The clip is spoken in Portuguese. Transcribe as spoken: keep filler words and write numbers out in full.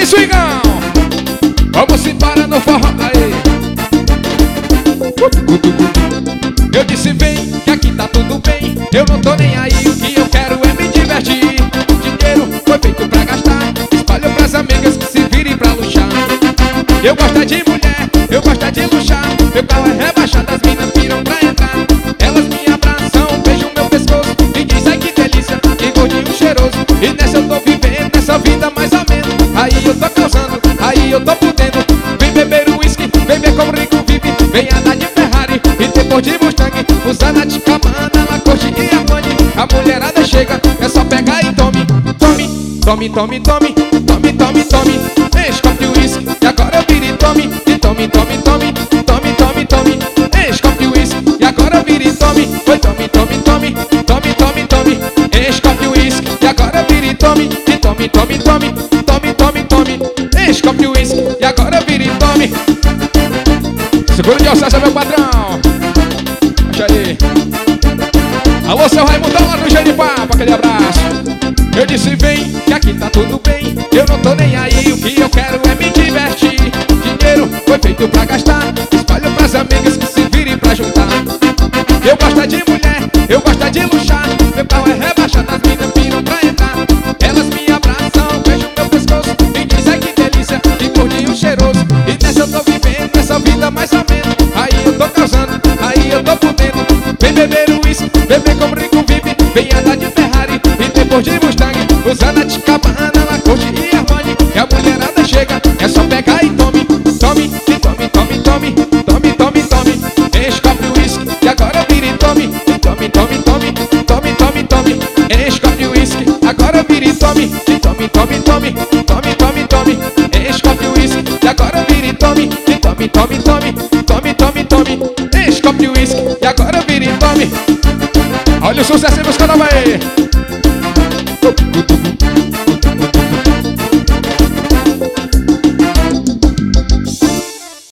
swingão. Vamos embora no forró, aí. Eu disse vem, que aqui tá tudo bem. Eu não tô nem aí, o que eu quero é me divertir. Dinheiro foi feito pra gastar, espalho pras amigas que se virem pra luxar. Eu gosto de mulher, eu gosto de luxar. Meu carro é rebaixado, as minas viram pra entrar. Elas me abraçam, beijam meu pescoço e dizem que delícia, que gordinho cheiroso. E nessa eu tô vivendo, nessa vida mais ou menos. Aí eu tô causando, aí eu tô podendo. Vem beber o uísque, vem ver como o rico vive. Vem andar de Ferrari e depois de Mustang. Usar de Cabana, Lacoste e Armani. A mulherada chega, é só pegar e tome. Tome, tome, tome, tome, tome, tome, tome. Enche copo de uísque e agora eu viro e tome. E tome, tome, tome, tome, tome, tome. Enche copo de uísque e agora eu viro e tome. Foi tome, tome, tome, tome, tome, tome. Enche copo de uísque e agora eu viro e tome. E tome, tome, tome, tome, tome, tome. Enche copo de uísque e agora eu viro e tome. Seguro de alçada, meu patrão. Deixa aí. Alô, seu Raimundão lá no Genipá, aquele abraço. Eu disse vem, que aqui tá tudo bem. Eu não tô nem aí, o que eu quero é me divertir. Dinheiro foi feito pra gastar, espalho pras amigas que se virem pra juntar. Eu gosto de mulher, eu gosto de luxar. Meu carro é rebaixado, as minas viram pra entrar. Elas me abraçam, beijam meu pescoço e dizem que delícia, que gordinho cheiroso. E nessa eu tô vivendo, nessa vida mais ou menos. Aí eu tô causando, aí eu tô podendo. Vem beber o uísque, beber como rico vive. Vem andar de Ferrari e depois de Mustang. Usando de Cabana, Lacoste e Armani. E a mulherada chega, é só pegar e tome. Tome, e tome, tome, tome, tome, tome, tome. Enche copo de uísque e agora vira e tome. E tome, tome, tome, tome, tome, tome. Enche copo de uísque, agora vira e tome. E tome, tome, tome, tome, tome, tome. Enche copo de uísque e agora vira e tome. E tome, tome, tome, tome, tome, tome. Enche copo de uísque e agora vira e tome. Olha o sucesso aí, meus caras, aí.